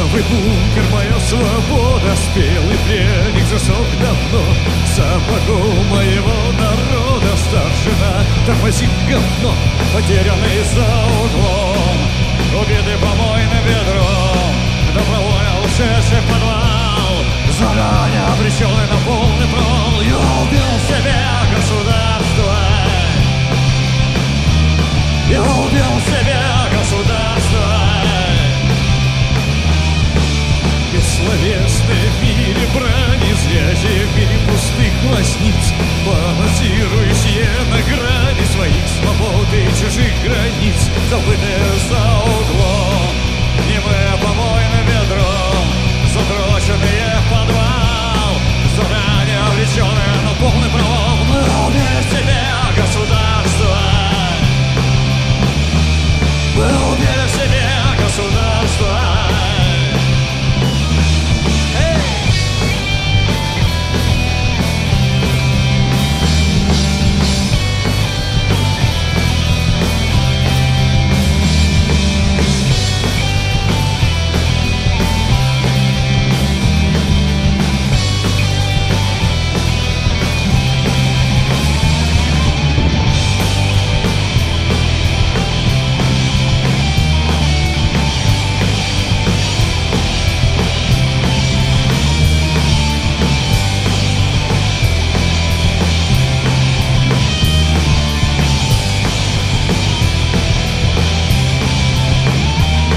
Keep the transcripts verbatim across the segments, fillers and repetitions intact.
Ржавый бункер, моя свобода, спелый пряник засох давно. Сапогу моего народа старшина тормозит говно, потерянный за углом, убитый помойным ведром, добровольно ушедший в подвал, заранее обреченный на полный провал. Я убил себя, государство, я убил себя, государство. Бессловесные в мире брани, зрячие в мире пустых глазниц, балансирующие на грани своих свобод и чужих границ, забытые за углом, немые помойным ведром, задроченные в подвал, заранее обреченные на полный провал. Мы убили себя, государство, мы убили себя, государство.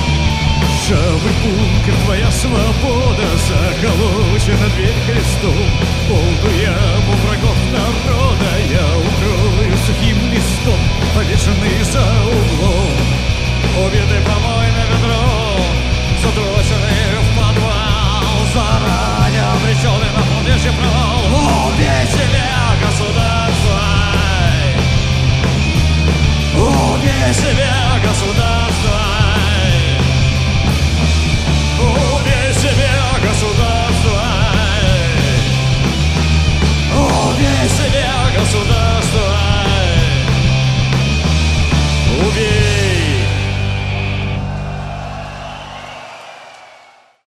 Ржавый бункер, твоя свобода, заколочена дверь крестом,